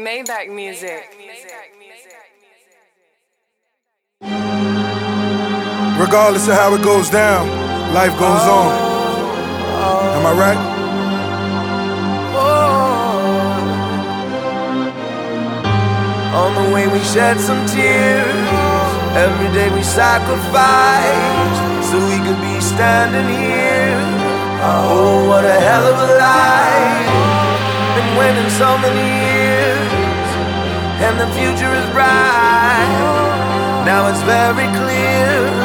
Maybach music. Regardless of how it goes down, life goes on. Am I right? On the way we shed some tears. Every day we sacrifice so we could be standing here. Oh, what a hell of a life. Been waiting so many years, and the future is bright. Now it's very clear.